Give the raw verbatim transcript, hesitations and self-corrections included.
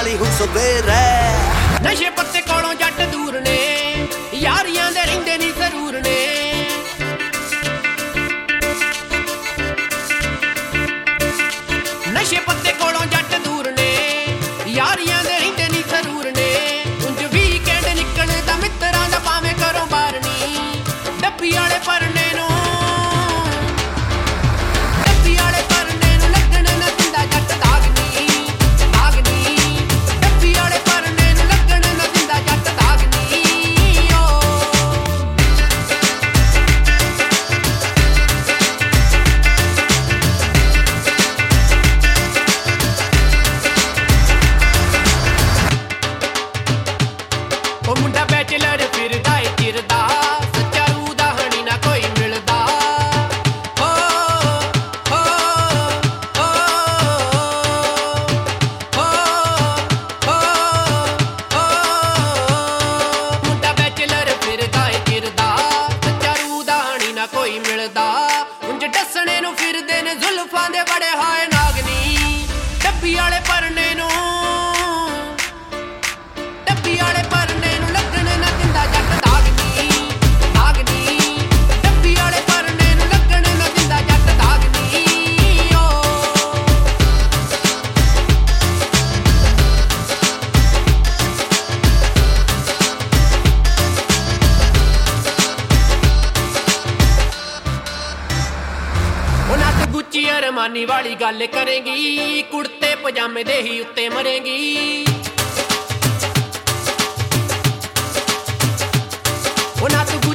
ਵਾਲੀ ਹੁਣ ਸਵੇਰੇ ਨਸ਼ੇ ਪੱਤੇ ਕੋਲੋਂ ਜੱਟ ਦੂਰ ਨੇ ਯਾਰੀਆਂ ਦੇ ਰਹਿੰਦੇ ਨਹੀਂ ਜ਼ਰੂਰ ਨੇ ਨਸ਼ੇ ਪੱਤੇ ਕੋਲੋਂ ਜੱਟ ਦੂਰ ਨੇ ਯਾਰੀਆਂ ਦੇ ਰਹਿੰਦੇ ਨਹੀਂ ਜ਼ਰੂਰ ਨੇ ਉਂਝ ਵੀਕਐਂਡ ਨਿਕਲਦਾ ਮਿੱਤਰਾਂ ਦਾ ਭਾਵੇਂ ਘਰੋਂ ਬਾਹਰ ਨੀ ਡੱਬੀ ਵਾਲੇ ਪਰਨੇ ਨੂੰ ਡੱਬੀ ਵਾਲੇ ਪਰਨੇ ਨੂੰ ਲੱਗਣ ਨਾ ਦਿੰਦਾ ਜੱਟ ਦਾਗ ਨੀ ਦਾਗ ਨੀ ਡੱਬੀ ਵਾਲੇ ਪਰਨੇ ਨੂੰ ਲੱਗਣ ਨਾ ਦਿੰਦਾ ਜੱਟ ਦਾਗ ਨੀ ਉਹ ਮੁੰਡਾ ਬੈਚਲਰ ਫਿਰਦਾ ਏ ਚਿਰਦਾ ਸੱਚਾ ਰੂਹ ਦਾ ਹਣੀ ਨਾ ਕੋਈ ਮਿਲਦਾ ਹੋ ਹੋ ਹੋ ਹੋ ਹੋ ਮੁੰਡਾ ਬੈਚਲਰ ਫਿਰਦਾ ਏ ਚਿਰਦਾ ਸੱਚਾ ਰੂਹ ਦਾ ਹਣੀ ਨਾ ਕੋਈ ਮਿਲਦਾ ਉਂਝ ਡੱਸਣੇ ਨੂੰ ਫਿਰਦੇ ਨੇ ਜ਼ੁਲਫਾਂ ਦੇ ਬੜੇ ਹਾਏ ਨਾਗਨੀ ਡੱਬੀ ਵਾਲੇ ਪਰਨੇ ਨੂੰ ਡੱਬੀ ਵਾਲੇ ਪਰਨੇ ਨੂੰ ਲੱਗਣ ਨਾ ਦਿੰਦਾ ਜੱਟ ਦਾਗ ਨੀ ਦਾਗ ਨੀ ਡੱਬੀ ਵਾਲੇ ਪਰਨੇ ਨੂੰ ਲੱਗਣ ਨਾ ਦਿੰਦਾ ਜੱਟ ਦਾਗ ਨੀ ਉਹਨਾਂ ਤੇ ਗੁੱਚੀ ਅਰਮਾਨੀ ਵਾਲੀ ਗੱਲ ਕਰੇਗੀ ਕੁੜਤੇ ਪਜਾਮੇ ਦੇ ਹੀ ਉੱਤੇ ਮਰੇਗੀ ਉਹਨਾਂ ਤੋਂ